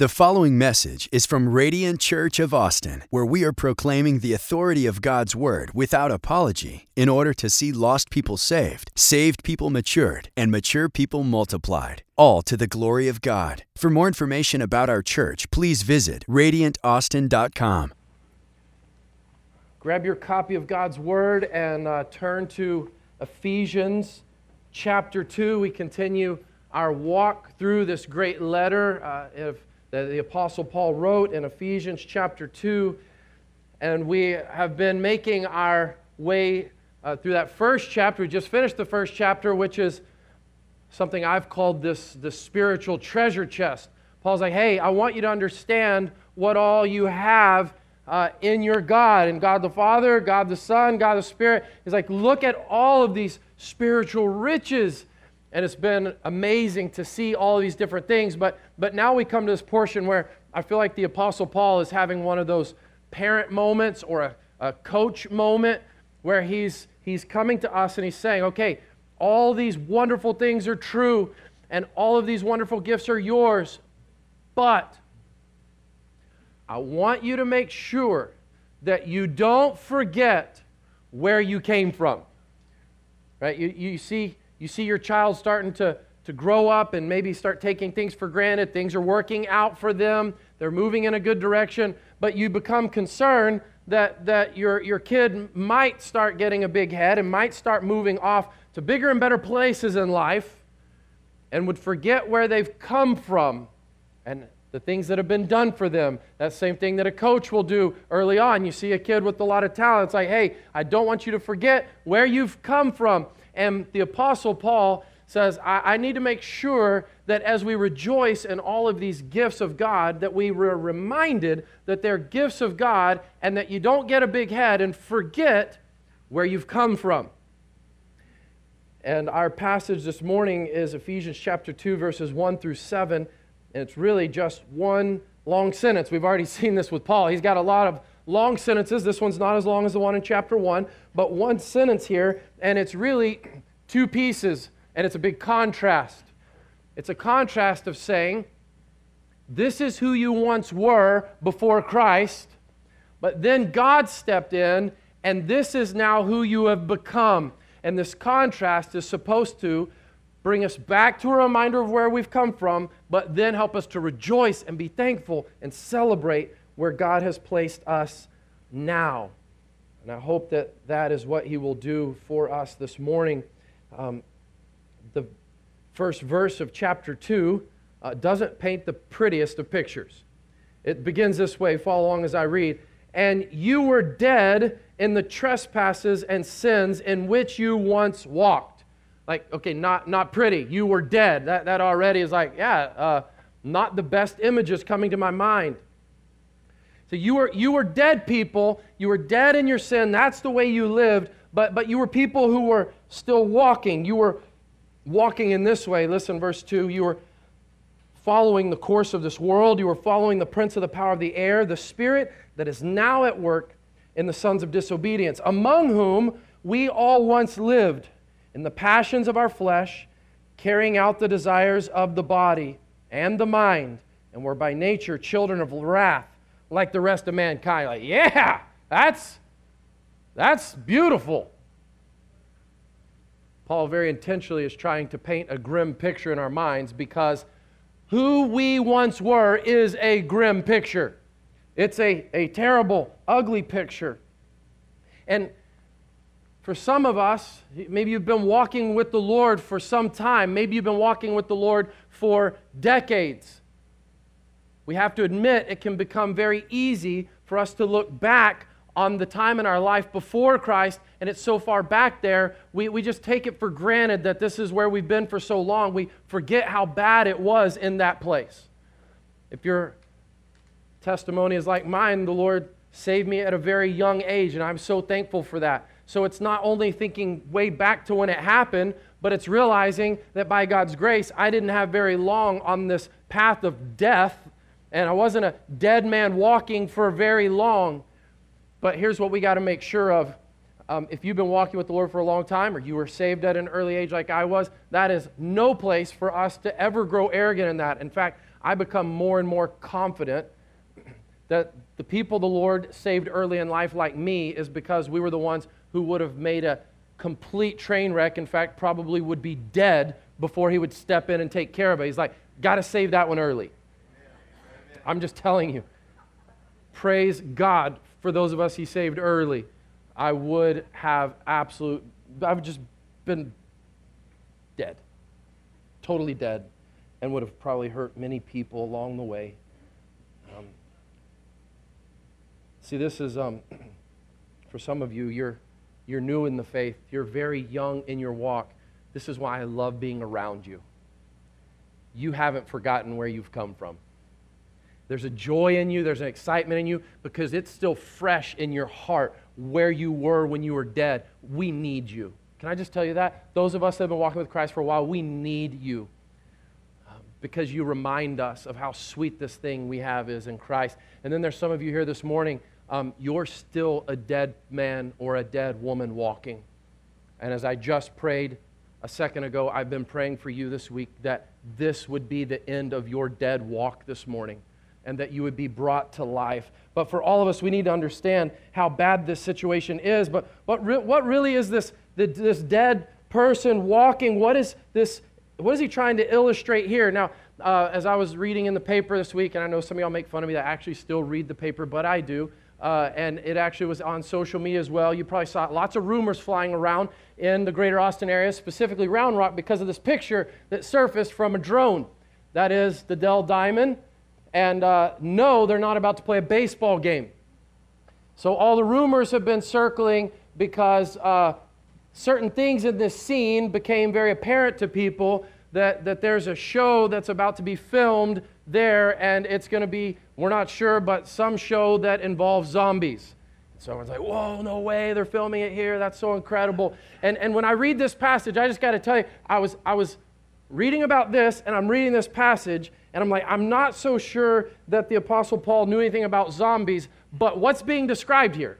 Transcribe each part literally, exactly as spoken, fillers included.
The following message is from Radiant Church of Austin, where we are proclaiming the authority of God's Word without apology in order to see lost people saved, saved people matured, and mature people multiplied, all to the glory of God. For more information about our church, please visit radiant austin dot com. Grab your copy of God's Word and uh, turn to Ephesians chapter two. We continue our walk through this great letter uh, of that the Apostle Paul wrote in Ephesians chapter two. And we have been making our way uh, through that first chapter. We just finished the first chapter, which is something I've called this, this spiritual treasure chest. Paul's like, hey, I want you to understand what all you have uh, in your God. And God the Father, God the Son, God the Spirit. He's like, look at all of these spiritual riches. And it's been amazing to see all of these different things. But, but now we come to this portion where I feel like the Apostle Paul is having one of those parent moments or a, a coach moment where he's, he's coming to us and he's saying, okay, all these wonderful things are true and all of these wonderful gifts are yours. But I want you to make sure that you don't forget where you came from. Right? You, you see... You see your child starting to, to grow up and maybe start taking things for granted. Things are working out for them. They're moving in a good direction. But you become concerned that, that your, your kid might start getting a big head and might start moving off to bigger and better places in life and would forget where they've come from and the things that have been done for them. That same thing that a coach will do early on. You see a kid with a lot of talent. It's like, hey, I don't want you to forget where you've come from. And the Apostle Paul says, I, I need to make sure that as we rejoice in all of these gifts of God, that we are reminded that they're gifts of God and that you don't get a big head and forget where you've come from. And our passage this morning is Ephesians chapter two, verses one through seven. And it's really just one long sentence. We've already seen this with Paul. He's got a lot of long sentences. This one's not as long as the one in chapter one, but one sentence here, and it's really two pieces, and it's a big contrast. It's a contrast of saying, this is who you once were before Christ, but then God stepped in, and this is now who you have become. And this contrast is supposed to bring us back to a reminder of where we've come from, but then help us to rejoice and be thankful and celebrate where God has placed us now. And I hope that that is what He will do for us this morning. Um, the first verse of chapter two uh, doesn't paint the prettiest of pictures. It begins this way, follow along as I read. And you were dead in the trespasses and sins in which you once walked. Like, okay, not, not pretty. You were dead. That, that already is like, yeah, uh, not the best images coming to my mind. So you were you were dead people, you were dead in your sin, that's the way you lived, but, but you were people who were still walking. You were walking in this way. Listen, verse two, you were following the course of this world, you were following the prince of the power of the air, the spirit that is now at work in the sons of disobedience, among whom we all once lived in the passions of our flesh, carrying out the desires of the body and the mind, and were by nature children of wrath, like the rest of mankind. Like, yeah, that's, that's beautiful. Paul very intentionally is trying to paint a grim picture in our minds because who we once were is a grim picture. It's a, a terrible, ugly picture. And for some of us, maybe you've been walking with the Lord for some time. Maybe you've been walking with the Lord for decades. We have to admit it can become very easy for us to look back on the time in our life before Christ, and it's so far back there, we, we just take it for granted that this is where we've been for so long. We forget how bad it was in that place. If your testimony is like mine, the Lord saved me at a very young age, and I'm so thankful for that. So it's not only thinking way back to when it happened, but it's realizing that by God's grace, I didn't have very long on this path of death, and I wasn't a dead man walking for very long. But here's what we got to make sure of. Um, if you've been walking with the Lord for a long time, or you were saved at an early age like I was, that is no place for us to ever grow arrogant in that. In fact, I become more and more confident that the people the Lord saved early in life like me is because we were the ones who would have made a complete train wreck. In fact, probably would be dead before he would step in and take care of it. He's like, got to save that one early. I'm just telling you. Praise God for those of us he saved early. I would have absolute, I've just been dead. Totally dead. And would have probably hurt many people along the way. Um, see, this is, um, for some of you, you're, you're new in the faith. You're very young in your walk. This is why I love being around you. You haven't forgotten where you've come from. There's a joy in you, there's an excitement in you, because it's still fresh in your heart where you were when you were dead. We need you. Can I just tell you that? Those of us that have been walking with Christ for a while, we need you. Um, because you remind us of how sweet this thing we have is in Christ. And then there's some of you here this morning, um, you're still a dead man or a dead woman walking. And as I just prayed a second ago, I've been praying for you this week that this would be the end of your dead walk this morning, and that you would be brought to life. But for all of us, we need to understand how bad this situation is. But, but re- what really is this, the, this dead person walking? What is this? What is he trying to illustrate here? Now, uh, as I was reading in the paper this week, and I know some of y'all make fun of me that I actually still read the paper, but I do. Uh, and it actually was on social media as well. You probably saw lots of rumors flying around in the greater Austin area, specifically Round Rock, because of this picture that surfaced from a drone. That is the Dell Diamond. And uh, no, they're not about to play a baseball game. So all the rumors have been circling because uh, certain things in this scene became very apparent to people that, that there's a show that's about to be filmed there, and it's going to be, we're not sure, but some show that involves zombies. Someone's like, whoa, no way, they're filming it here. That's so incredible. And, and when I read this passage, I just got to tell you, I was, I was reading about this, and I'm reading this passage, and I'm like, I'm not so sure that the Apostle Paul knew anything about zombies, but what's being described here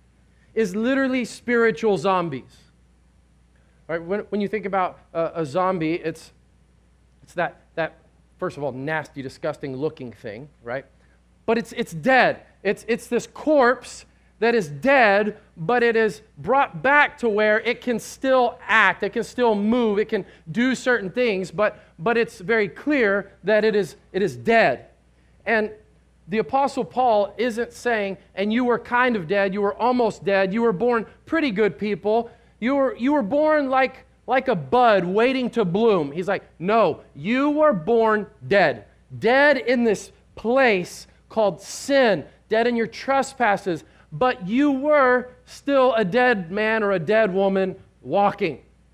is literally spiritual zombies. Right? When, when you think about a, a zombie, it's, it's that, that, first of all, nasty, disgusting looking thing, right? But it's, it's dead. It's, it's this corpse that is dead, but it is brought back to where it can still act, it can still move, it can do certain things, but, but it's very clear that it is, it is dead. And the Apostle Paul isn't saying, and you were kind of dead, you were almost dead, you were born pretty good people, you were, you were born like, like a bud waiting to bloom. He's like, no, you were born dead. Dead in this place called sin, dead in your trespasses, but you were still a dead man or a dead woman walking.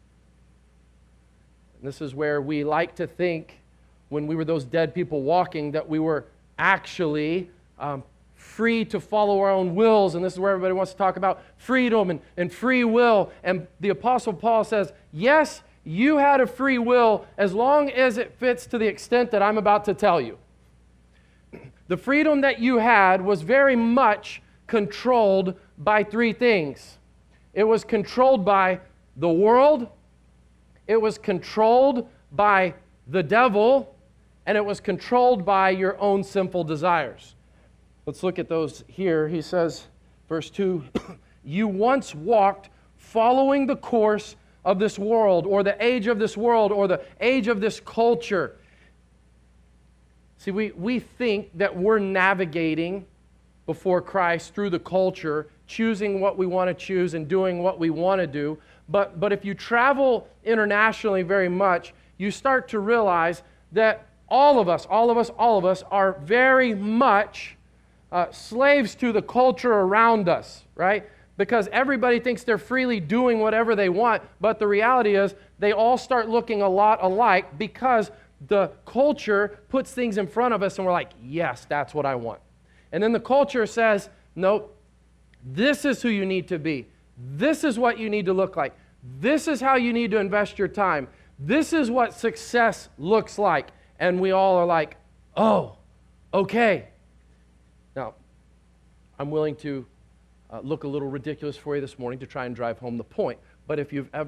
And this is where we like to think, when we were those dead people walking, that we were actually um, free to follow our own wills. And this is where everybody wants to talk about freedom and, and free will. And the Apostle Paul says, yes, you had a free will as long as it fits to the extent that I'm about to tell you. The freedom that you had was very much controlled by three things. It was controlled by the world, it was controlled by the devil, and it was controlled by your own sinful desires. Let's look at those here. He says, verse two, you once walked following the course of this world, or the age of this world, or the age of this culture. See, we, we think that we're navigating before Christ through the culture, choosing what we want to choose and doing what we want to do. But, but if you travel internationally very much, you start to realize that all of us, all of us, all of us are very much uh, slaves to the culture around us, right? Because everybody thinks they're freely doing whatever they want, but the reality is they all start looking a lot alike because the culture puts things in front of us and we're like, yes, that's what I want. And then the culture says, nope, this is who you need to be. This is what you need to look like. This is how you need to invest your time. This is what success looks like. And we all are like, oh, okay. Now, I'm willing to uh, look a little ridiculous for you this morning to try and drive home the point. But if you've ever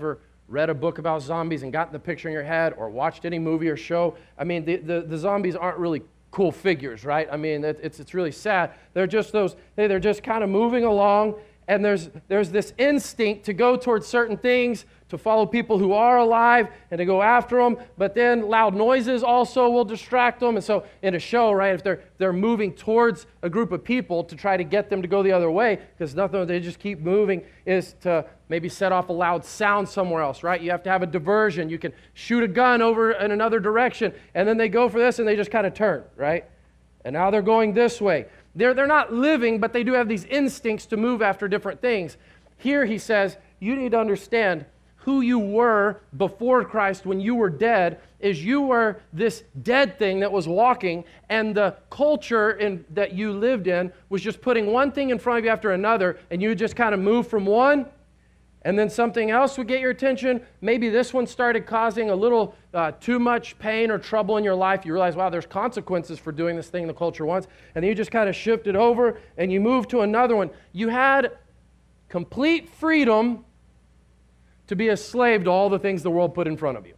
read a book about zombies and gotten the picture in your head or watched any movie or show, I mean, the, the, the zombies aren't really cool figures, right? I mean, it, it's, it's really sad. They're just those, they, they're just kind of moving along, and there's, there's this instinct to go towards certain things, to follow people who are alive and to go after them, but then loud noises also will distract them. And so in a show, right, if they're, they're moving towards a group of people to try to get them to go the other way, because nothing, they just keep moving, is to maybe set off a loud sound somewhere else, right? You have to have a diversion. You can shoot a gun over in another direction, and then they go for this and they just kind of turn, right? And now they're going this way. They're, they're not living, but they do have these instincts to move after different things. Here he says, you need to understand who you were before Christ when you were dead, is you were this dead thing that was walking, and the culture in, that you lived in was just putting one thing in front of you after another, and you just kind of move from one, and then something else would get your attention. Maybe this one started causing a little uh, too much pain or trouble in your life. You realize, wow, there's consequences for doing this thing the culture wants, and then you just kind of shifted over, and you moved to another one. You had complete freedom to be a slave to all the things the world put in front of you.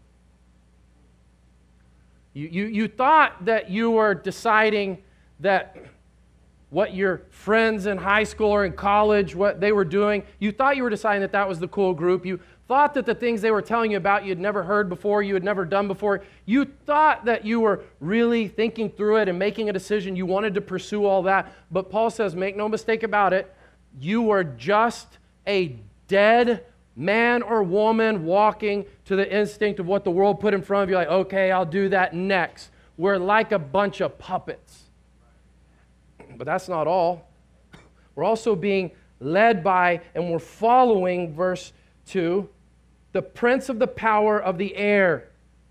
You, you, you thought that you were deciding that what your friends in high school or in college, what they were doing, you thought you were deciding that that was the cool group. You thought that the things they were telling you about you had never heard before, you had never done before. You thought that you were really thinking through it and making a decision. You wanted to pursue all that. But Paul says, make no mistake about it, you were just a dead man or woman walking to the instinct of what the world put in front of you, like, okay, I'll do that next. We're like a bunch of puppets. But that's not all. We're also being led by, and we're following, verse two, the prince of the power of the air.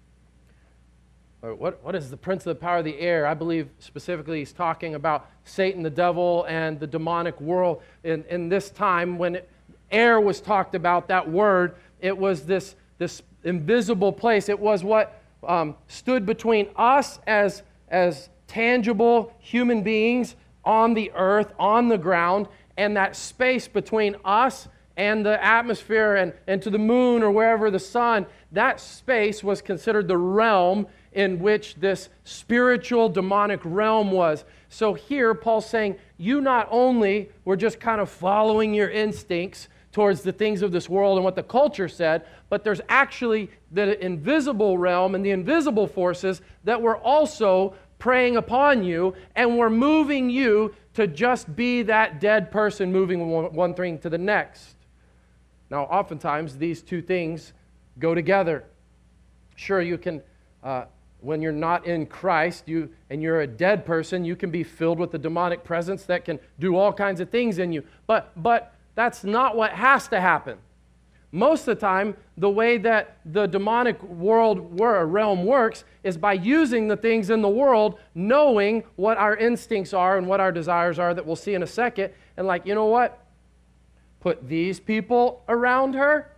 Or what, what is the prince of the power of the air? I believe specifically he's talking about Satan, the devil, and the demonic world. In, in this time when it, air was talked about, that word, it was this, this invisible place. It was what um, stood between us as, as tangible human beings on the earth, on the ground, and that space between us and the atmosphere and, and to the moon or wherever, the sun. That space was considered the realm in which this spiritual demonic realm was. So here Paul's saying, you not only were just kind of following your instincts towards the things of this world and what the culture said, but there's actually the invisible realm and the invisible forces that were also preying upon you and were moving you to just be that dead person moving one thing to the next. Now, oftentimes, these two things go together. Sure, you can, uh, when you're not in Christ you and you're a dead person, you can be filled with the demonic presence that can do all kinds of things in you. But, but that's not what has to happen. Most of the time, the way that the demonic world or realm works is by using the things in the world, knowing what our instincts are and what our desires are that we'll see in a second, and like, you know what? Put these people around her.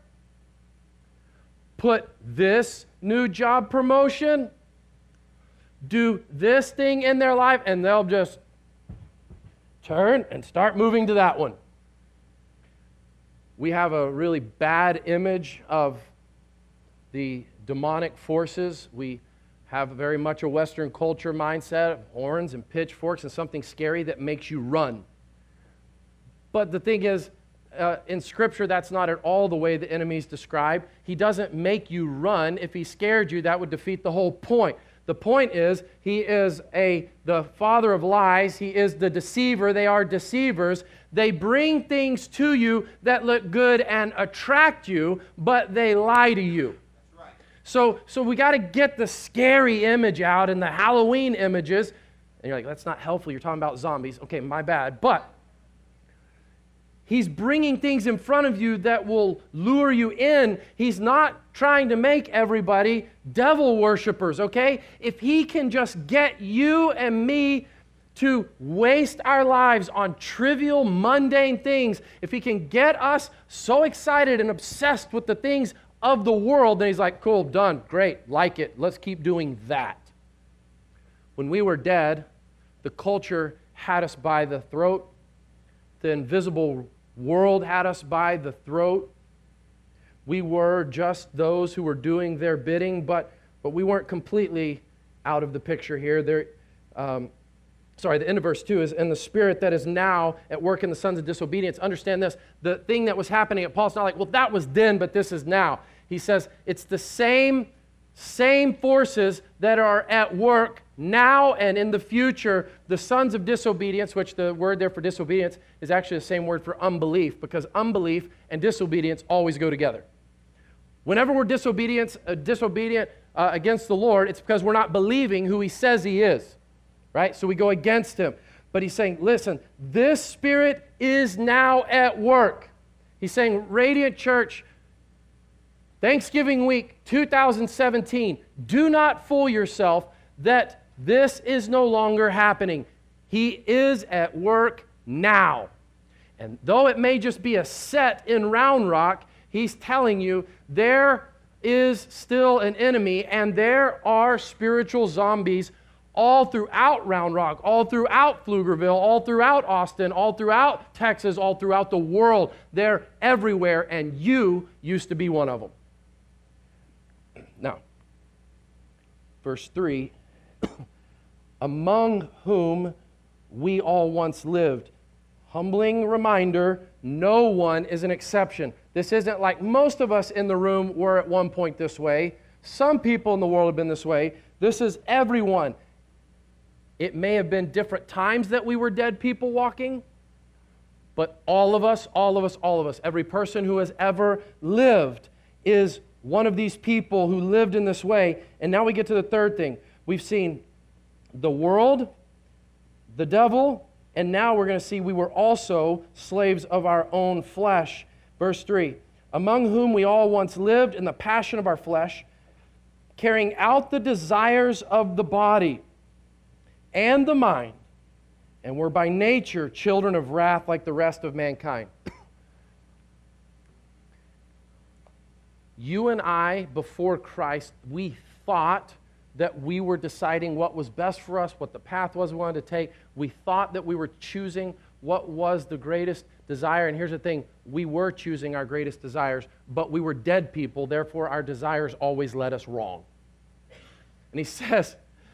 Put this new job promotion. Do this thing in their life, and they'll just turn and start moving to that one. We have a really bad image of the demonic forces. We have very much a Western culture mindset of horns and pitchforks and something scary that makes you run. But the thing is, uh, in Scripture, that's not at all the way the enemy's described. He doesn't make you run. If he scared you, that would defeat the whole point. The point is, he is a the father of lies. He is the deceiver. They are deceivers. They bring things to you that look good and attract you, but they lie to you. That's right. So, so we got to get the scary image out and the Halloween images. And you're like, that's not helpful. You're talking about zombies. Okay, my bad. But he's bringing things in front of you that will lure you in. He's not trying to make everybody devil worshipers, okay? If he can just get you and me to waste our lives on trivial, mundane things, if he can get us so excited and obsessed with the things of the world, then he's like, cool, done, great, like it, let's keep doing that. When we were dead, the culture had us by the throat. The invisible world had us by the throat. We were just those who were doing their bidding, but, but we weren't completely out of the picture here. There, um, sorry, the end of verse two is, "And the Spirit that is now at work in the sons of disobedience." Understand this, the thing that was happening at Paul's not like, well, that was then, but this is now. He says it's the same, same forces that are at work now and in the future. The sons of disobedience, which the word there for disobedience is actually the same word for unbelief, because unbelief and disobedience always go together. Whenever we're disobedient, uh, disobedient uh, against the Lord, it's because we're not believing who He says He is, right? So we go against Him. But He's saying, listen, this Spirit is now at work. He's saying, Radiant Church, Thanksgiving week two thousand seventeen, do not fool yourself that this is no longer happening. He is at work now. And though it may just be a set in Round Rock, He's telling you there is still an enemy, and there are spiritual zombies all throughout Round Rock, all throughout Pflugerville, all throughout Austin, all throughout Texas, all throughout the world. They're everywhere, and you used to be one of them. Now, verse three, "Among whom we all once lived." Humbling reminder, no one is an exception. This isn't like most of us in the room were at one point this way. Some people in the world have been this way. This is everyone. It may have been different times that we were dead people walking, but all of us, all of us, all of us, every person who has ever lived is one of these people who lived in this way. And now we get to the third thing. We've seen the world, the devil, and now we're going to see we were also slaves of our own flesh. Verse three, "Among whom we all once lived in the passion of our flesh, carrying out the desires of the body and the mind, and were by nature children of wrath like the rest of mankind." You and I, before Christ, we thought that we were deciding what was best for us, what the path was we wanted to take. We thought that we were choosing what was the greatest desire. And here's the thing, we were choosing our greatest desires, but we were dead people, therefore our desires always led us wrong. And he says,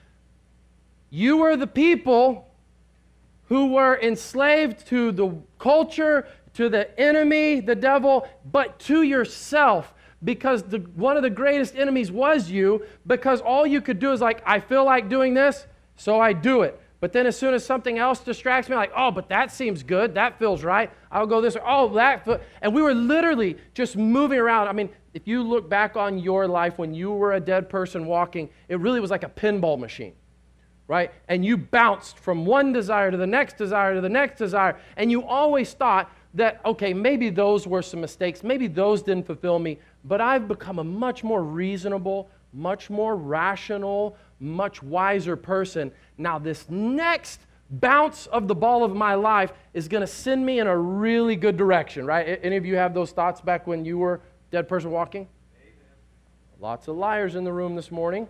you were the people who were enslaved to the culture, to the enemy, the devil, but to yourself. Because the, one of the greatest enemies was you, because all you could do is like, I feel like doing this, so I do it. But then as soon as something else distracts me, like, oh, but that seems good, that feels right, I'll go this way, oh, that, fe-. And we were literally just moving around. I mean, if you look back on your life when you were a dead person walking, it really was like a pinball machine, right? And you bounced from one desire to the next desire to the next desire, and you always thought that, okay, maybe those were some mistakes, maybe those didn't fulfill me, but I've become a much more reasonable, much more rational, much wiser person. Now this next bounce of the ball of my life is going to send me in a really good direction, right? Any of you have those thoughts back when you were a dead person walking? Amen. Lots of liars in the room this morning.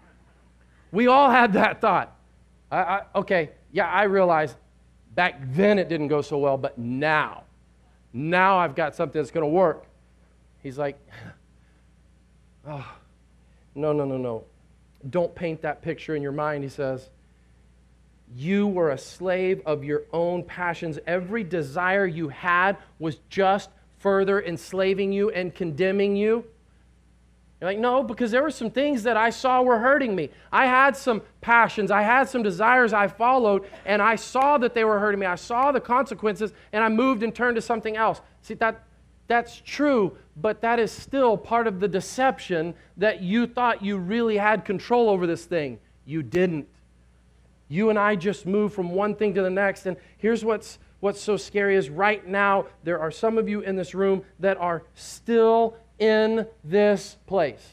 We all had that thought. I, I, okay, yeah, I realize back then it didn't go so well, but now, now I've got something that's going to work. He's like, oh, no, no, no, no. Don't paint that picture in your mind, he says. You were a slave of your own passions. Every desire you had was just further enslaving you and condemning you. You're like, no, because there were some things that I saw were hurting me. I had some passions. I had some desires I followed, and I saw that they were hurting me. I saw the consequences, and I moved and turned to something else. See, that that's true, but that is still part of the deception that you thought you really had control over this thing. You didn't. You and I just moved from one thing to the next, and here's what's what's so scary is right now there are some of you in this room that are still in this place.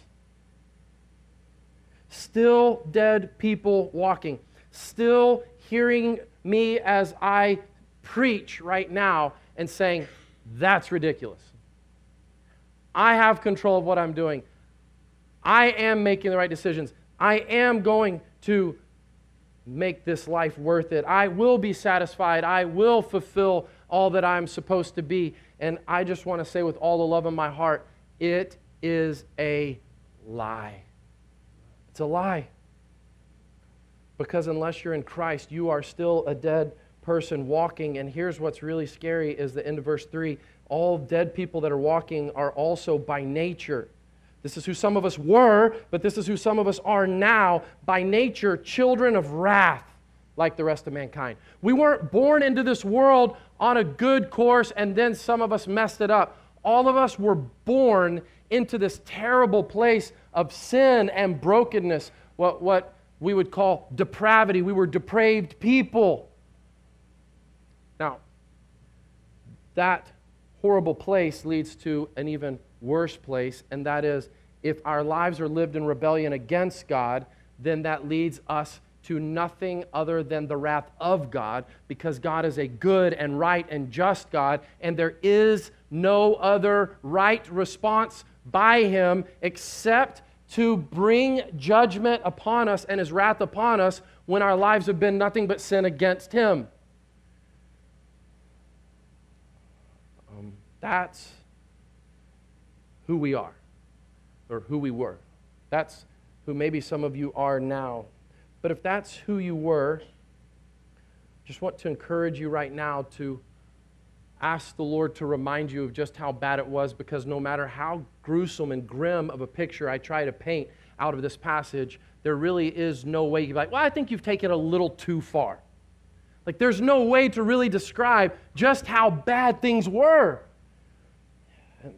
Still dead people walking. Still hearing me as I preach right now and saying, that's ridiculous. I have control of what I'm doing. I am making the right decisions. I am going to make this life worth it. I will be satisfied. I will fulfill all that I'm supposed to be. And I just want to say with all the love in my heart, It is a lie. It's a lie. Because unless you're in Christ, you are still a dead person walking. And here's what's really scary is the end of verse three. All dead people that are walking are also by nature. This is who some of us were, but this is who some of us are now. By nature, children of wrath, like the rest of mankind. We weren't born into this world on a good course, and then some of us messed it up. All of us were born into this terrible place of sin and brokenness, what, what we would call depravity. We were depraved people. Now, that horrible place leads to an even worse place, and that is if our lives are lived in rebellion against God, then that leads us to nothing other than the wrath of God, because God is a good and right and just God, and there is no other right response by Him except to bring judgment upon us and His wrath upon us when our lives have been nothing but sin against Him. Um, that's who we are, or who we were. That's who maybe some of you are now. But if that's who you were, just want to encourage you right now to ask the Lord to remind you of just how bad it was, because no matter how gruesome and grim of a picture I try to paint out of this passage, there really is no way you'd be like, well, I think you've taken it a little too far. Like, there's no way to really describe just how bad things were. And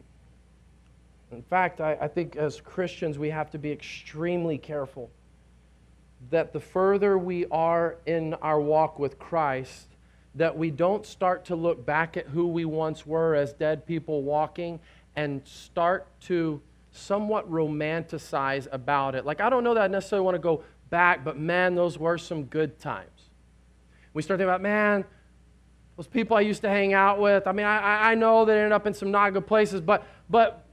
in fact, I, I think as Christians, we have to be extremely careful that the further we are in our walk with Christ, that we don't start to look back at who we once were as dead people walking and start to somewhat romanticize about it. Like, I don't know that I necessarily want to go back, but man, those were some good times. We start thinking about, man, those people I used to hang out with, I mean, I, I know they ended up in some not good places, but but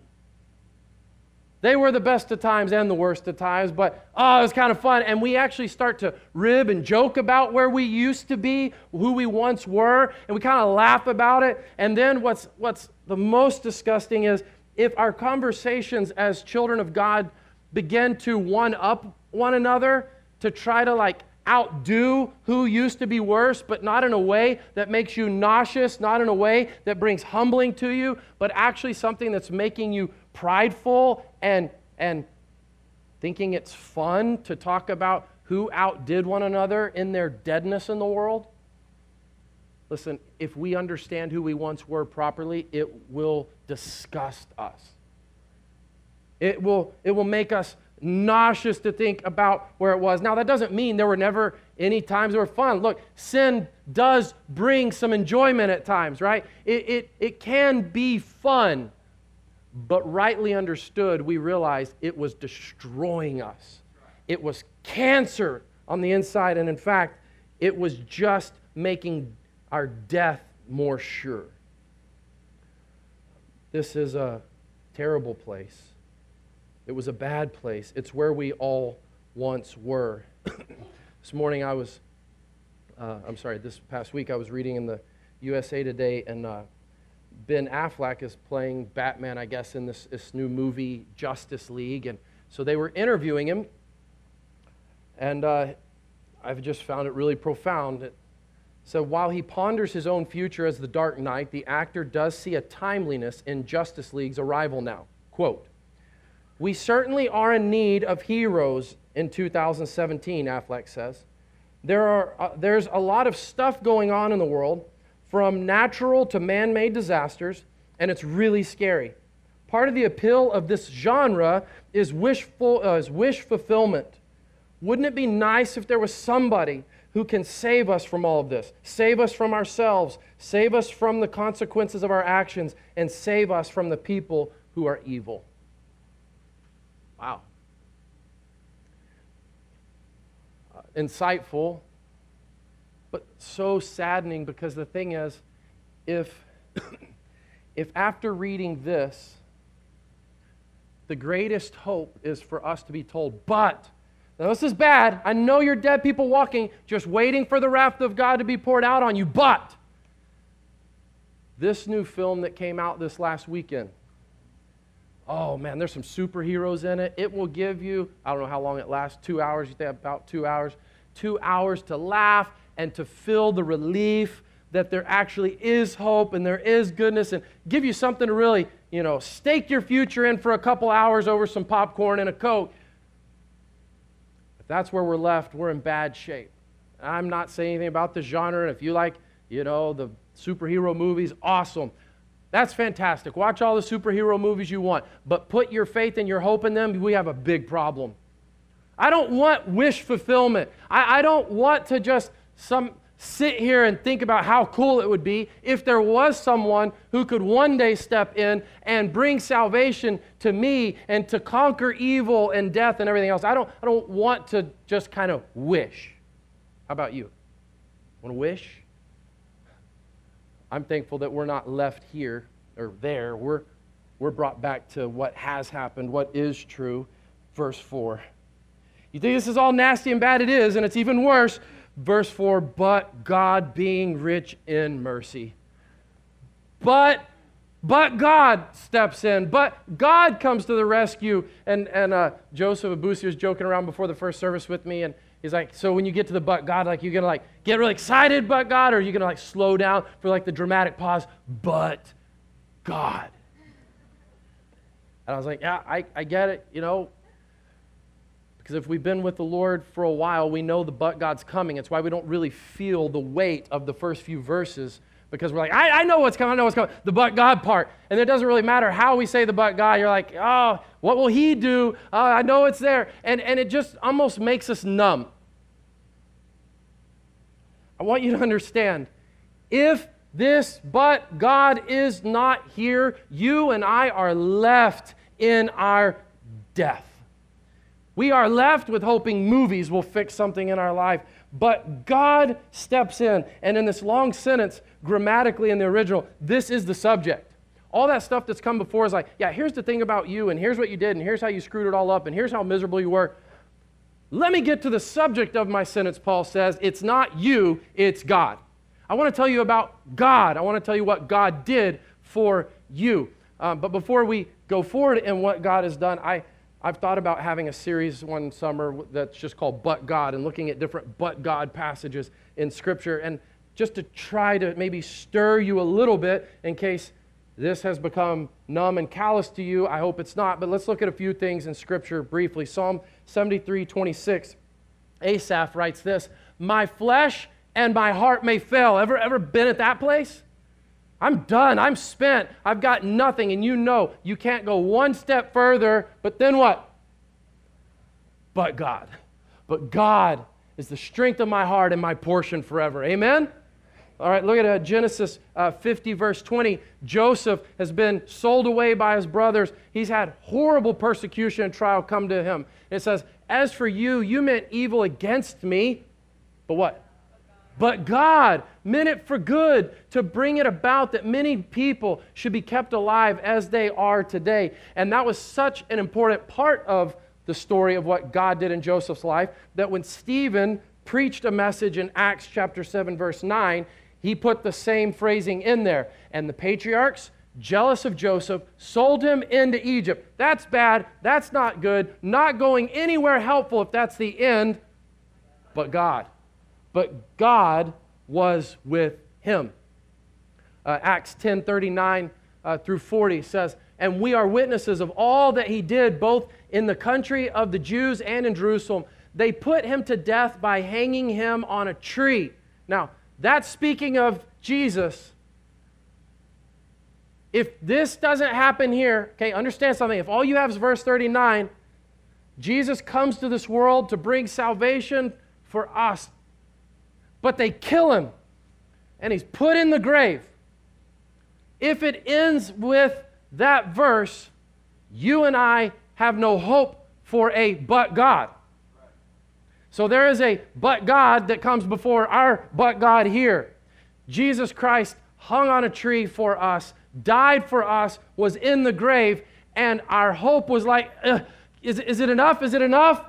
they were the best of times and the worst of times, but oh, it was kind of fun. And we actually start to rib and joke about where we used to be, who we once were, and we kind of laugh about it. And then what's what's the most disgusting is if our conversations as children of God begin to one-up one another to try to like outdo who used to be worse, but not in a way that makes you nauseous, not in a way that brings humbling to you, but actually something that's making you prideful and and thinking it's fun to talk about who outdid one another in their deadness in the world. Listen, if we understand who we once were properly, it will disgust us. It will, it will make us nauseous to think about where it was. Now, that doesn't mean there were never any times that were fun. Look, sin does bring some enjoyment at times, right? It, it, it can be fun. But rightly understood, we realize it was destroying us. It was cancer on the inside, and in fact, it was just making our death more sure. This is a terrible place. It was a bad place. It's where we all once were. This morning I was, uh, I'm sorry, this past week I was reading in the U S A Today, and uh, Ben Affleck is playing Batman, I guess, in this, this new movie, Justice League. And so they were interviewing him, and uh, I've just found it really profound. So while he ponders his own future as the Dark Knight, the actor does see a timeliness in Justice League's arrival now. Quote, "We certainly are in need of heroes in two thousand seventeen, Affleck says. There are, uh, there's a lot of stuff going on in the world, from natural to man-made disasters, and it's really scary. Part of the appeal of this genre is wishful, uh, is wish fulfillment. Wouldn't it be nice if there was somebody who can save us from all of this, save us from ourselves, save us from the consequences of our actions, and save us from the people who are evil?" Wow. Uh, insightful, but so saddening, because the thing is, if, if after reading this, the greatest hope is for us to be told, but, now this is bad, I know you're dead people walking, just waiting for the wrath of God to be poured out on you, but this new film that came out this last weekend, Oh man, there's some superheroes in it. It will give you, I don't know how long it lasts, two hours, you think about two hours, two hours to laugh and to feel the relief that there actually is hope and there is goodness, and give you something to really, you know, stake your future in for a couple hours over some popcorn and a Coke. If that's where we're left, we're in bad shape. I'm not saying anything about the genre, and if you like, you know, the superhero movies, awesome. That's fantastic. Watch all the superhero movies you want, but put your faith and your hope in them, we have a big problem. I don't want wish fulfillment. I, I don't want to just some sit here and think about how cool it would be if there was someone who could one day step in and bring salvation to me and to conquer evil and death and everything else. I don't, I don't want to just kind of wish. How about you? Want to wish? I'm thankful that we're not left here or there. We're, we're brought back to what has happened, what is true. Verse four. You think this is all nasty and bad? It is, and it's even worse. Verse four, but God being rich in mercy. But, but God steps in. But God comes to the rescue. And, and uh, Joseph Abusi was joking around before the first service with me, and he's like, so when you get to the but God, like, you're going to like get really excited, but God, or are you going to like slow down for like the dramatic pause, but God. And I was like, yeah, I, I get it, you know, because if we've been with the Lord for a while, we know the but God's coming. It's why we don't really feel the weight of the first few verses, because we're like, I, I know what's coming, I know what's coming, the but God part. And it doesn't really matter how we say the but God. You're like, oh, what will he do? Uh, I know it's there. And, and it just almost makes us numb. I want you to understand, if this but God is not here, you and I are left in our death. We are left with hoping movies will fix something in our life. But God steps in. And in this long sentence, grammatically in the original, this is the subject. All that stuff that's come before is like, yeah, here's the thing about you, and here's what you did, and here's how you screwed it all up, and here's how miserable you were. Let me get to the subject of my sentence, Paul says. It's not you, it's God. I want to tell you about God. I want to tell you what God did for you. Um, but before we go forward in what God has done, I... I've thought about having a series one summer that's just called But God, and looking at different but God passages in Scripture, and just to try to maybe stir you a little bit in case this has become numb and callous to you. I hope it's not, but let's look at a few things in Scripture briefly. Psalm seventy-three twenty-six, Asaph writes this, my flesh and my heart may fail. Ever, ever been at that place? I'm done. I'm spent. I've got nothing. And you know you can't go one step further, but then what? But God. But God is the strength of my heart and my portion forever. Amen? All right, look at uh, Genesis uh, fifty, verse twenty. Joseph has been sold away by his brothers. He's had horrible persecution and trial come to him. And it says, as for you, you meant evil against me, but what? But God meant it for good, to bring it about that many people should be kept alive as they are today. And that was such an important part of the story of what God did in Joseph's life, that when Stephen preached a message in Acts chapter seven, verse nine, he put the same phrasing in there. And the patriarchs, jealous of Joseph, sold him into Egypt. That's bad. That's not good. Not going anywhere helpful if that's the end. But God. But God was with him. Uh, Acts ten thirty-nine uh, through forty says, and we are witnesses of all that he did, both in the country of the Jews and in Jerusalem. They put him to death by hanging him on a tree. Now, that's speaking of Jesus. If this doesn't happen here, okay, understand something. If all you have is verse thirty-nine, Jesus comes to this world to bring salvation for us. But they kill him, and he's put in the grave. If it ends with that verse, you and I have no hope for a but God. So there is a but God that comes before our but God here. Jesus Christ hung on a tree for us, died for us, was in the grave, and our hope was like, is, is it enough? Is it enough?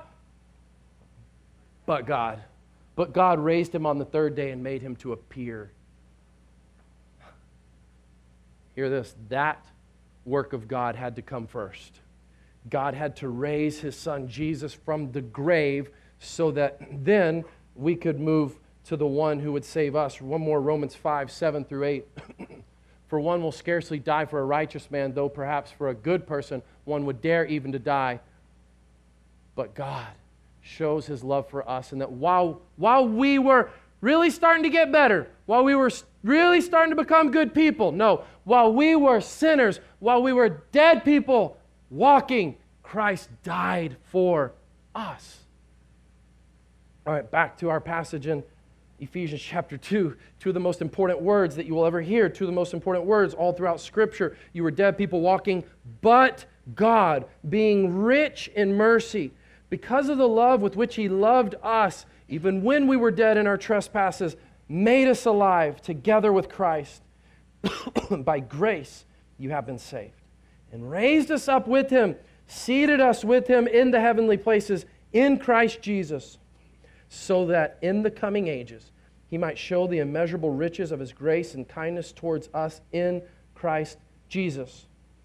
But God. But God raised him on the third day and made him to appear. Hear this. That work of God had to come first. God had to raise his son Jesus from the grave so that then we could move to the one who would save us. One more, Romans five, seven through eight. For one will scarcely die for a righteous man, though perhaps for a good person one would dare even to die. But God shows his love for us, and that while, while we were really starting to get better, while we were really starting to become good people, no, while we were sinners, while we were dead people walking, Christ died for us. All right, back to our passage in Ephesians chapter two. Two of the most important words that you will ever hear, two of the most important words all throughout Scripture. You were dead people walking, but God, being rich in mercy, because of the love with which he loved us, even when we were dead in our trespasses, made us alive together with Christ. By grace you have been saved, and raised us up with him, seated us with him in the heavenly places in Christ Jesus, so that in the coming ages he might show the immeasurable riches of his grace and kindness towards us in Christ Jesus.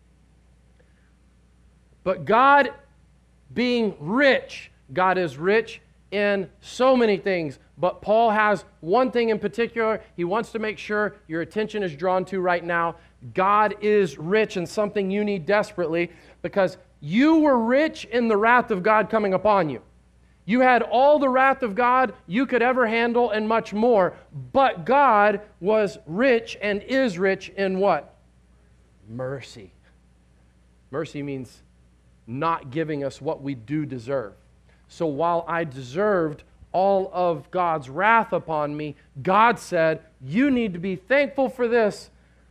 But God being rich, God is rich in so many things, but Paul has one thing in particular he wants to make sure your attention is drawn to right now. God is rich in something you need desperately, because you were rich in the wrath of God coming upon you. You had all the wrath of God you could ever handle and much more, but God was rich and is rich in what? Mercy. Mercy means not giving us what we do deserve. So while I deserved all of God's wrath upon me, God said, you need to be thankful for this.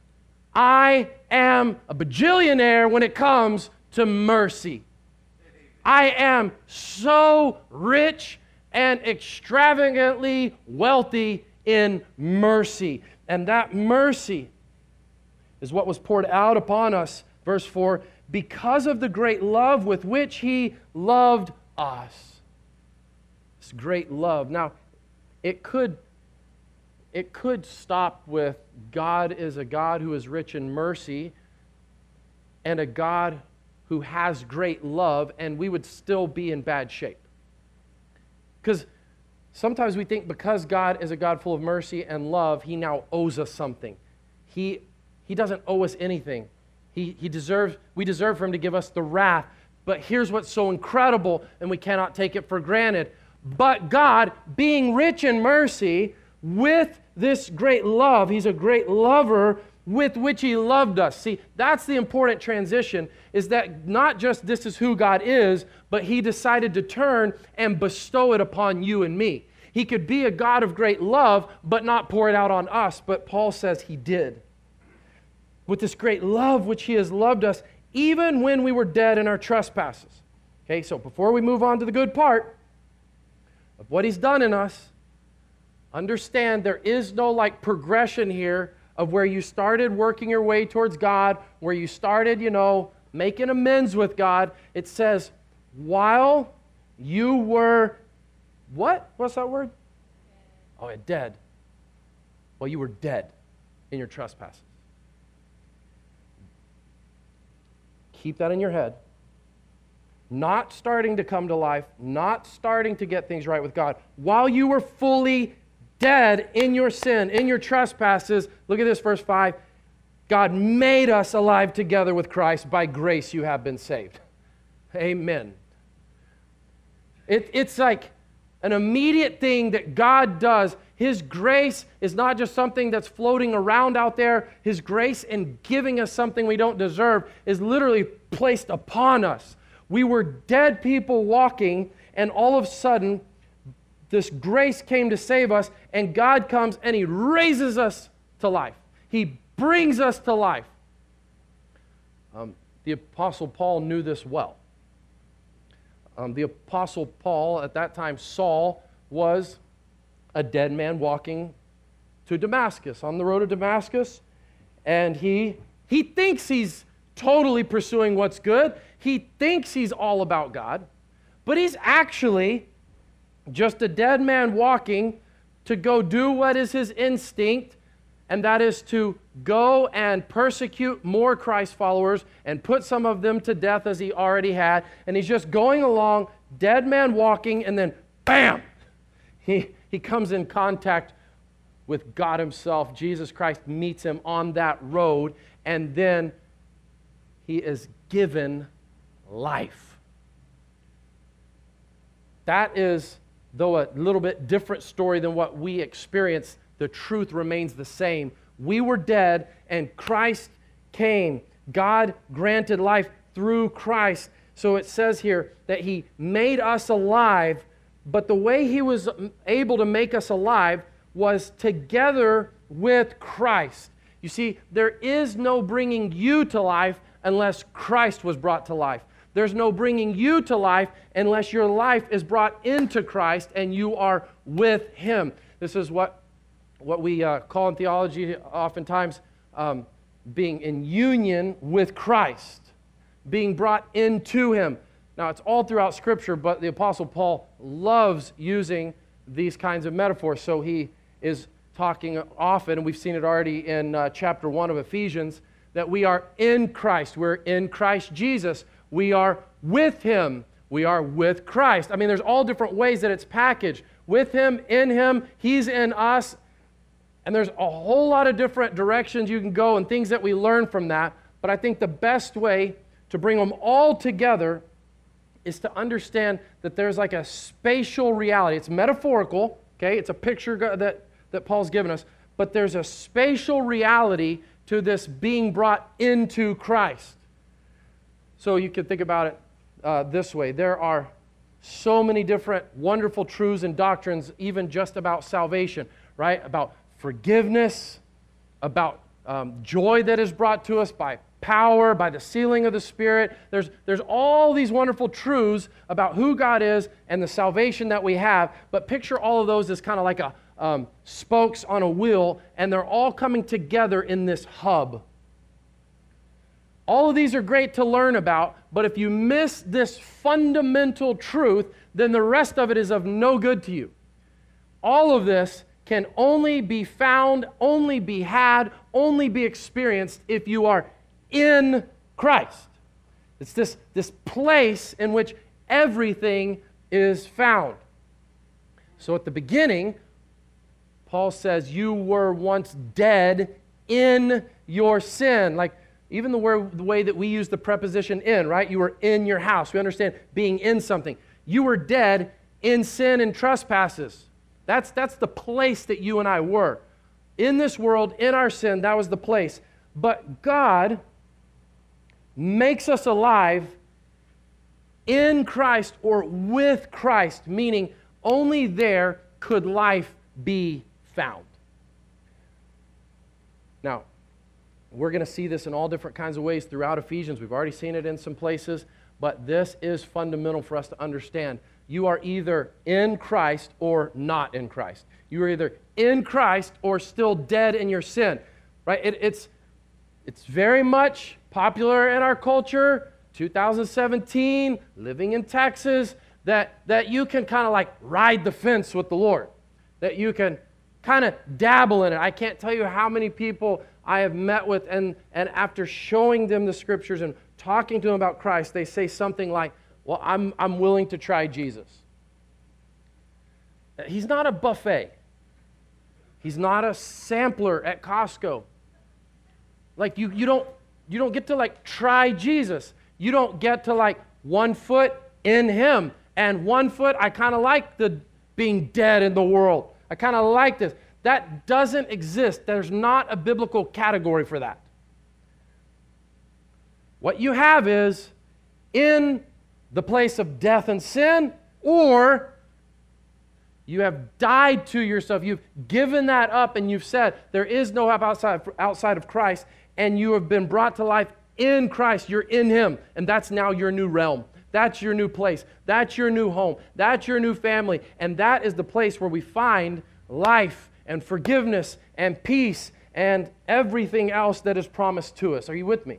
I am a bajillionaire when it comes to mercy. I am so rich and extravagantly wealthy in mercy. And that mercy is what was poured out upon us, verse four, because of the great love with which he loved us. This great love. Now, it could, it could stop with God is a God who is rich in mercy and a God who has great love, and we would still be in bad shape. Because sometimes we think because God is a God full of mercy and love, he now owes us something. He, he doesn't owe us anything. He, he deserves, we deserve for him to give us the wrath. But here's what's so incredible, and we cannot take it for granted. But God, being rich in mercy, with this great love, he's a great lover with which he loved us. See, that's the important transition, is that not just this is who God is, but he decided to turn and bestow it upon you and me. He could be a God of great love, but not pour it out on us. But Paul says he did. With this great love which he has loved us, even when we were dead in our trespasses. Okay, so before we move on to the good part of what he's done in us, understand there is no like progression here of where you started working your way towards God, where you started, you know, making amends with God. It says, while you were, what? What's that word? Oh, yeah, dead. Well, you were dead in your trespasses. Keep that in your head. Not starting to come to life, not starting to get things right with God. While you were fully dead in your sin, in your trespasses, look at this, verse five. God made us alive together with Christ. By grace you have been saved. Amen. It, it's like an immediate thing that God does. His grace is not just something that's floating around out there. His grace in giving us something we don't deserve is literally placed upon us. We were dead people walking, and all of a sudden, this grace came to save us, and God comes and he raises us to life. He brings us to life. Um, the Apostle Paul knew this well. Um, the Apostle Paul, at that time, Saul, was a dead man walking to Damascus, on the road to Damascus, and he, he thinks he's totally pursuing what's good. He thinks he's all about God, but he's actually just a dead man walking to go do what is his instinct, and that is to go and persecute more Christ followers and put some of them to death as he already had. And he's just going along, dead man walking, and then bam! He, he comes in contact with God himself. Jesus Christ meets him on that road, and then he is given life. That is, though a little bit different story than what we experience, the truth remains the same. We were dead, and Christ came. God granted life through Christ. So it says here that he made us alive, but the way he was able to make us alive was together with Christ. You see, there is no bringing you to life unless Christ was brought to life. There's no bringing you to life unless your life is brought into Christ and you are with him. This is what, what we uh, call in theology oftentimes um, being in union with Christ, being brought into him. Now, it's all throughout Scripture, but the Apostle Paul loves using these kinds of metaphors. So he is talking often, and we've seen it already in uh, chapter one of Ephesians, that we are in Christ. We're in Christ Jesus. We are with him. We are with Christ. I mean, there's all different ways that it's packaged. With him, in him, he's in us. And there's a whole lot of different directions you can go and things that we learn from that. But I think the best way to bring them all together is to understand that there's like a spatial reality. It's metaphorical, okay? It's a picture that, that Paul's given us. But there's a spatial reality to this being brought into Christ. So you could think about it uh, this way. There are so many different wonderful truths and doctrines, even just about salvation, right? About forgiveness, about um, joy that is brought to us by power, by the sealing of the Spirit. There's, there's all these wonderful truths about who God is and the salvation that we have. But picture all of those as kind of like a um, spokes on a wheel, and they're all coming together in this hub. All of these are great to learn about, but if you miss this fundamental truth, then the rest of it is of no good to you. All of this can only be found, only be had, only be experienced if you are in Christ. It's this, this place in which everything is found. So at the beginning, Paul says, you were once dead in your sin. Like, even the way, the way that we use the preposition in, right? You were in your house. We understand being in something. You were dead in sin and trespasses. That's, that's the place that you and I were. In this world, in our sin, that was the place. But God makes us alive in Christ or with Christ, meaning only there could life be found. Now, we're going to see this in all different kinds of ways throughout Ephesians. We've already seen it in some places, but this is fundamental for us to understand. You are either in Christ or not in Christ. You are either in Christ or still dead in your sin. Right? It, it's, it's very much popular in our culture, two thousand seventeen, living in Texas, that, that you can kind of like ride the fence with the Lord. That you can kind of dabble in it. I can't tell you how many people I have met with, and, and after showing them the Scriptures and talking to them about Christ, they say something like, well, I'm, I'm willing to try Jesus. He's not a buffet. He's not a sampler at Costco. Like, you, you don't you don't get to like try Jesus. You don't get to like one foot in him and one foot, I kind of like the being dead in the world. I kind of like this. That doesn't exist. There's not a biblical category for that. What you have is in the place of death and sin, or you have died to yourself. You've given that up and you've said, there is no help outside, outside of Christ, and you have been brought to life in Christ. You're in him, and that's now your new realm. That's your new place. That's your new home. That's your new family, and that is the place where we find life and forgiveness and peace and everything else that is promised to us. Are you with me?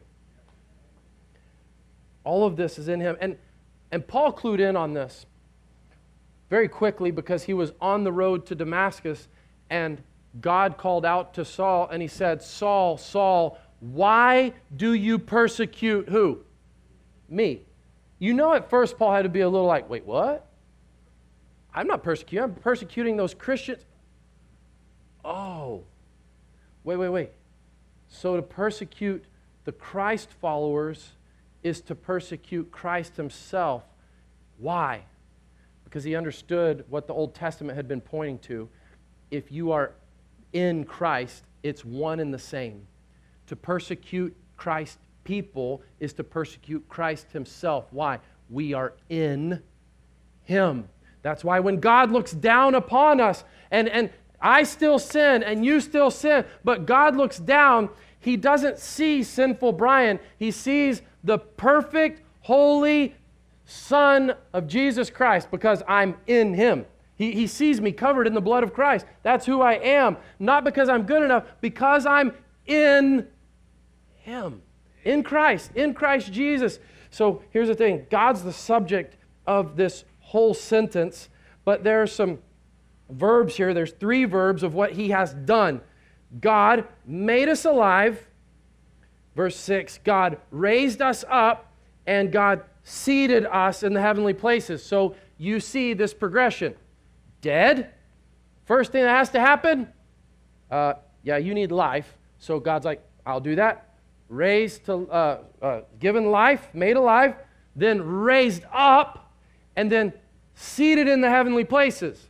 All of this is in him. And, and Paul clued in on this very quickly because he was on the road to Damascus, and God called out to Saul and he said, Saul, Saul, why do you persecute who? Me. You know at first Paul had to be a little like, wait, what? I'm not persecuting. I'm persecuting those Christians. Oh, wait, wait, wait. So to persecute the Christ followers is to persecute Christ himself. Why? Because he understood what the Old Testament had been pointing to. If you are in Christ, it's one and the same. To persecute Christ's people is to persecute Christ himself. Why? We are in him. That's why when God looks down upon us, and, and I still sin and you still sin, but God looks down, he doesn't see sinful Brian. He sees the perfect, holy Son of Jesus Christ because I'm in him. He, he sees me covered in the blood of Christ. That's who I am. Not because I'm good enough, because I'm in him. In Christ. In Christ Jesus. So here's the thing. God's the subject of this whole sentence, but there are some verbs here. There's three verbs of what he has done. God made us alive. Verse six, God raised us up, and God seated us in the heavenly places. So you see this progression. Dead. First thing that has to happen, uh, yeah, you need life. So God's like, I'll do that. Raised to, uh, uh, given life, made alive, then raised up, and then seated in the heavenly places.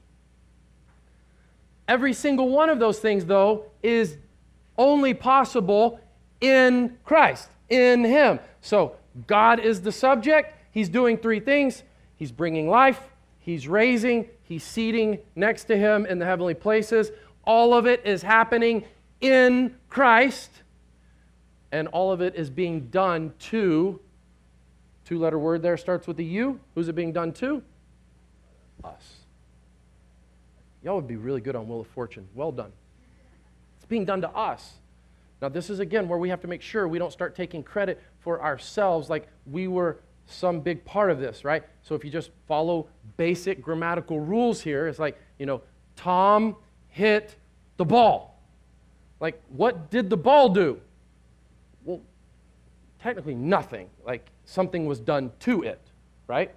Every single one of those things, though, is only possible in Christ, in him. So God is the subject. He's doing three things. He's bringing life, he's raising, he's seating next to him in the heavenly places. All of it is happening in Christ, and all of it is being done to, two-letter word there starts with a U. Who's it being done to? Us. Y'all would be really good on Wheel of Fortune. Well done. It's being done to us. Now, this is, again, where we have to make sure we don't start taking credit for ourselves like we were some big part of this, right? So if you just follow basic grammatical rules here, it's like, you know, Tom hit the ball. Like, what did the ball do? Well, technically nothing. Like, something was done to it, right?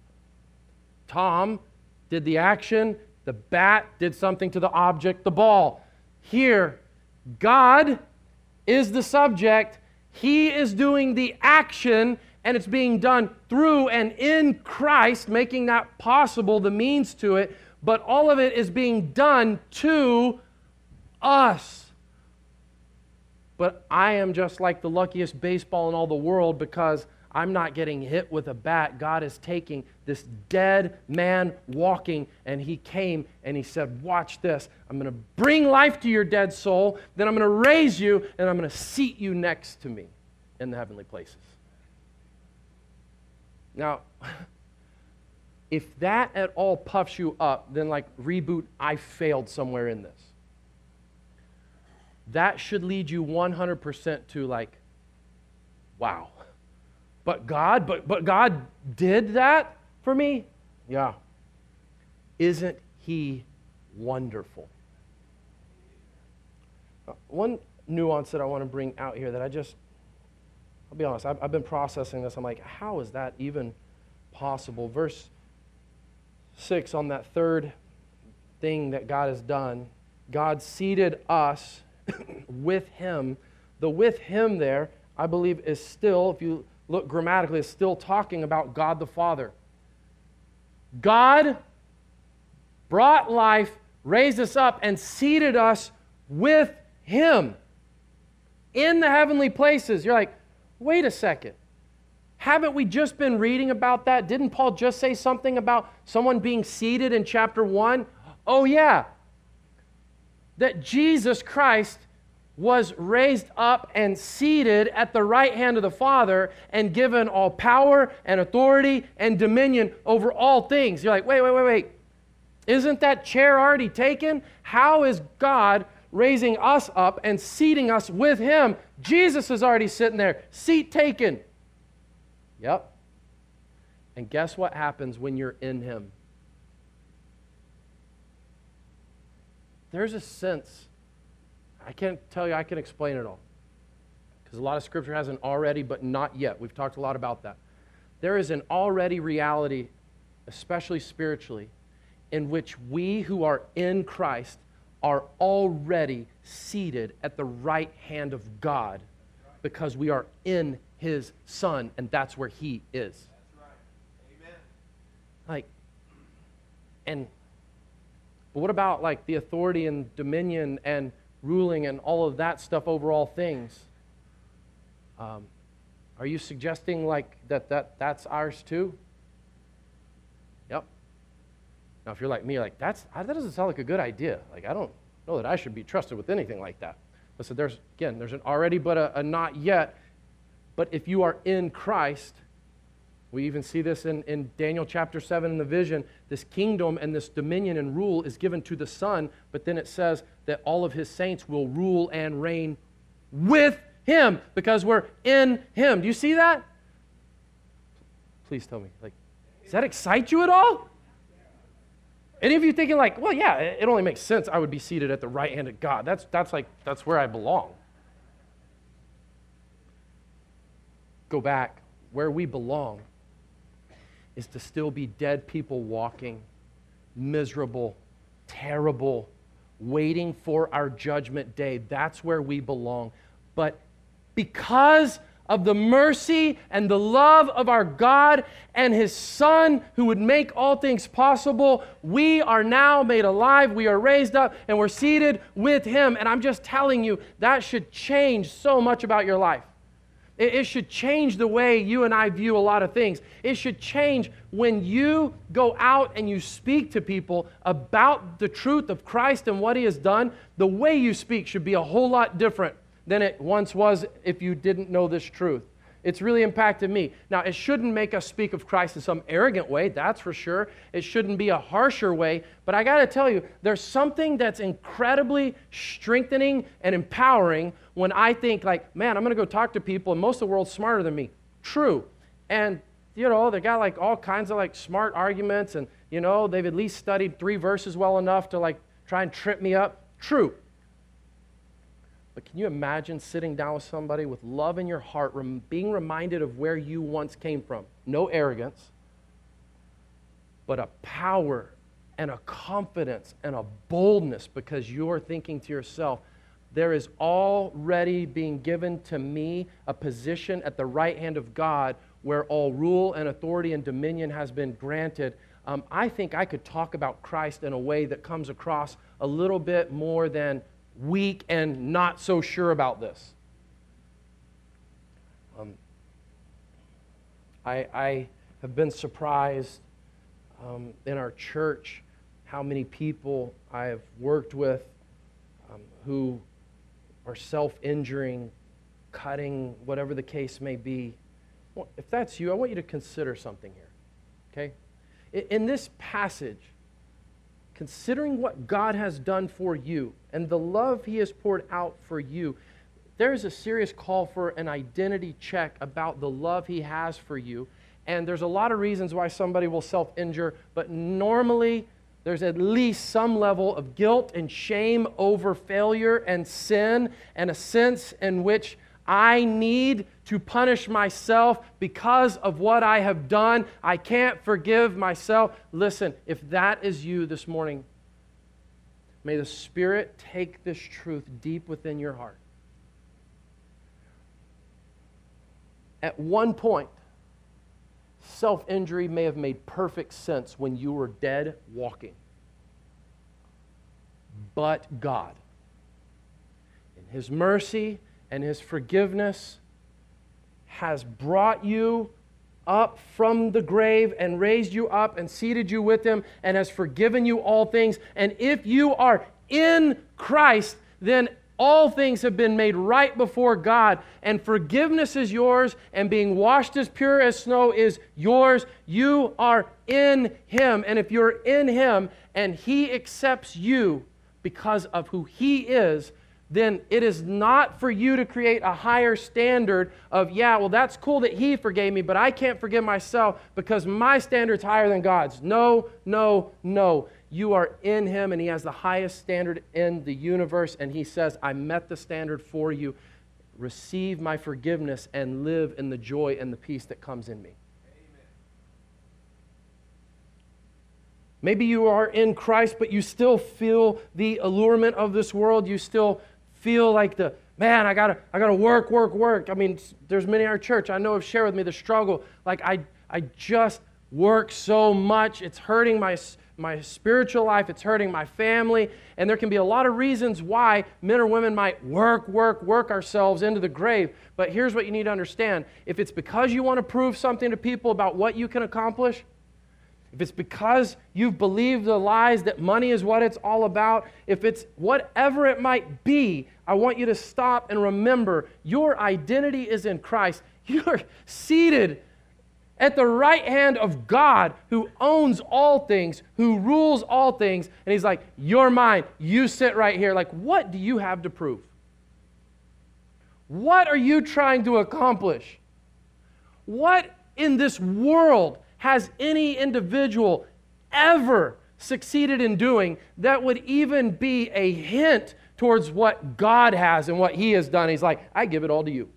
Tom did the action. The bat did something to the object, the ball. Here, God is the subject. He is doing the action, and it's being done through and in Christ, making that possible, the means to it. But all of it is being done to us. But I am just like the luckiest baseball in all the world because I'm not getting hit with a bat. God is taking this dead man walking, and he came and he said, watch this. I'm going to bring life to your dead soul, then I'm going to raise you, and I'm going to seat you next to me in the heavenly places. Now, if that at all puffs you up, then like reboot, I failed somewhere in this. That should lead you one hundred percent to like, wow. But God, but, but God did that for me? Yeah. Isn't he wonderful? Uh, one nuance that I want to bring out here that I just, I'll be honest, I've, I've been processing this. I'm like, how is that even possible? Verse six, on that third thing that God has done, God seated us with him. The with him there, I believe, is still, if you look grammatically, is still talking about God the Father. God brought life, raised us up, and seated us with him in the heavenly places. You're like, wait a second. Haven't we just been reading about that? Didn't Paul just say something about someone being seated in chapter one? Oh, yeah. That Jesus Christ was raised up and seated at the right hand of the Father and given all power and authority and dominion over all things. You're like, wait, wait, wait, wait. Isn't that chair already taken? How is God raising us up and seating us with him? Jesus is already sitting there, seat taken. Yep. And guess what happens when you're in him? There's a sense I can't tell you I can explain it all. Because a lot of Scripture has an already, but not yet. We've talked a lot about that. There is an already reality, especially spiritually, in which we who are in Christ are already seated at the right hand of God because we are in His Son, and that's where He is. That's right. Amen. Like, and but what about like the authority and dominion and ruling and all of that stuff over all things? Um, are you suggesting like that, that that's ours too? Yep. Now, if you're like me, you're like, that's, that doesn't sound like a good idea. Like, I don't know that I should be trusted with anything like that. Listen, there's, again, there's an already but a, a not yet. But if you are in Christ, we even see this in, in Daniel chapter seven in the vision, this kingdom and this dominion and rule is given to the Son, but then it says that all of His saints will rule and reign with Him because we're in Him. Do you see that? Please tell me, like, does that excite you at all? Any of you thinking like, well, yeah, it only makes sense I would be seated at the right hand of God. That's, that's like, that's where I belong. Go back. Where we belong is to still be dead people walking, miserable, terrible, waiting for our judgment day. That's where we belong. But because of the mercy and the love of our God and His Son who would make all things possible, we are now made alive, we are raised up, and we're seated with Him. And I'm just telling you, that should change so much about your life. It, it should change the way you and I view a lot of things. It should change when you go out and you speak to people about the truth of Christ and what He has done. The way you speak should be a whole lot different than it once was if you didn't know this truth. It's really impacted me. Now, it shouldn't make us speak of Christ in some arrogant way, that's for sure. It shouldn't be a harsher way, but I got to tell you, there's something that's incredibly strengthening and empowering when I think like, man, I'm going to go talk to people and most of the world's smarter than me. True. And, you know, they got like all kinds of like smart arguments and, you know, they've at least studied three verses well enough to like try and trip me up. True. But can you imagine sitting down with somebody with love in your heart, rem- being reminded of where you once came from? No arrogance, but a power and a confidence and a boldness because you're thinking to yourself, there is already being given to me a position at the right hand of God where all rule and authority and dominion has been granted. Um, I think I could talk about Christ in a way that comes across a little bit more than weak and not so sure about this. Um, I, I have been surprised um, in our church how many people I have worked with um, who are self-injuring, cutting, whatever the case may be. Well, if that's you, I want you to consider something here, okay? In, in this passage, considering what God has done for you and the love He has poured out for you, there is a serious call for an identity check about the love He has for you. And there's a lot of reasons why somebody will self-injure, but normally there's at least some level of guilt and shame over failure and sin and a sense in which I need to punish myself because of what I have done. I can't forgive myself. Listen, if that is you this morning, may the Spirit take this truth deep within your heart. At one point, self-injury may have made perfect sense when you were dead walking. But God, in His mercy and His forgiveness, has brought you up from the grave and raised you up and seated you with Him and has forgiven you all things. And if you are in Christ, then all things have been made right before God, and forgiveness is yours, and being washed as pure as snow is yours. You are in Him, and if you're in Him and He accepts you because of who He is, then it is not for you to create a higher standard of, yeah, well, that's cool that He forgave me, but I can't forgive myself because my standard's higher than God's. No, no, no. you are in Him and He has the highest standard in the universe, and He says, I met the standard for you. Receive my forgiveness and live in the joy and the peace that comes in me. Maybe you are in Christ, but you still feel the allurement of this world. You still feel like the, man, I gotta, I gotta work, work, work. I mean, there's many in our church I know have shared with me the struggle. Like, I, I just work so much. It's hurting my, my spiritual life. It's hurting my family. And there can be a lot of reasons why men or women might work, work, work ourselves into the grave. But here's what you need to understand. If it's because you want to prove something to people about what you can accomplish, if it's because you've believed the lies that money is what it's all about, if it's whatever it might be, I want you to stop and remember your identity is in Christ. You're seated at the right hand of God, who owns all things, who rules all things, and He's like, you're mine. You sit right here. Like, what do you have to prove? What are you trying to accomplish? What in this world has any individual ever succeeded in doing that would even be a hint towards what God has and what He has done? He's like, I give it all to you.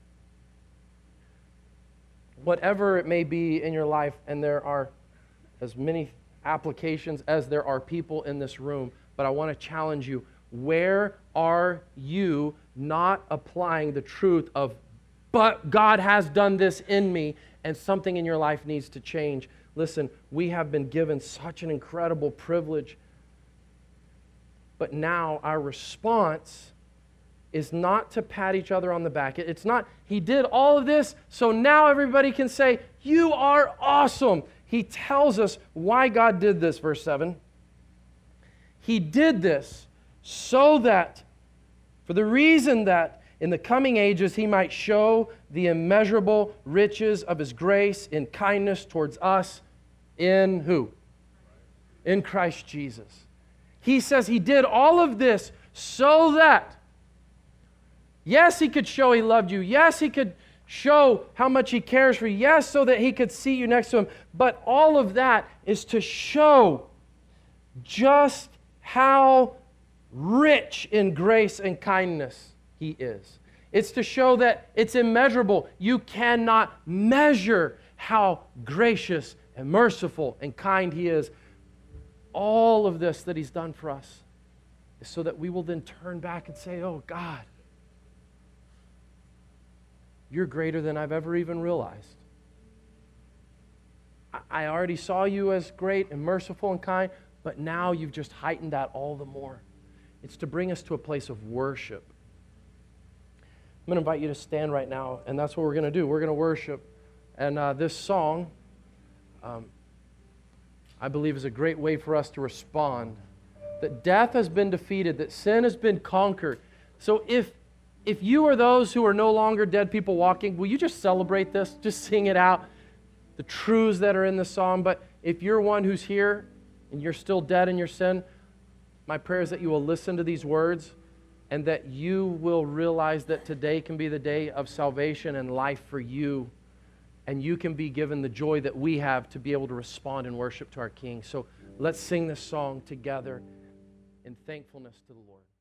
Whatever it may be in your life, and there are as many applications as there are people in this room, but I want to challenge you. Where are you not applying the truth of, but God has done this in me, and something in your life needs to change? Listen, we have been given such an incredible privilege, but now our response is not to pat each other on the back. It's not, He did all of this, so now everybody can say, you are awesome. He tells us why God did this, verse seven. He did this so that, for the reason that in the coming ages He might show the immeasurable riches of His grace in kindness towards us in who? In Christ Jesus. He says He did all of this so that, yes, He could show He loved you. Yes, He could show how much He cares for you. Yes, so that He could see you next to Him. But all of that is to show just how rich in grace and kindness He is. It's to show that it's immeasurable. You cannot measure how gracious and merciful and kind He is. All of this that He's done for us is so that we will then turn back and say, oh God, You're greater than I've ever even realized. I already saw You as great and merciful and kind, but now You've just heightened that all the more. It's to bring us to a place of worship. I'm going to invite you to stand right now, and that's what we're going to do. We're going to worship. And uh, this song, um, I believe, is a great way for us to respond. That death has been defeated, that sin has been conquered. So if If you are those who are no longer dead people walking, will you just celebrate this? Just sing it out, the truths that are in the song. But if you're one who's here and you're still dead in your sin, my prayer is that you will listen to these words and that you will realize that today can be the day of salvation and life for you. And you can be given the joy that we have to be able to respond in worship to our King. So let's sing this song together in thankfulness to the Lord.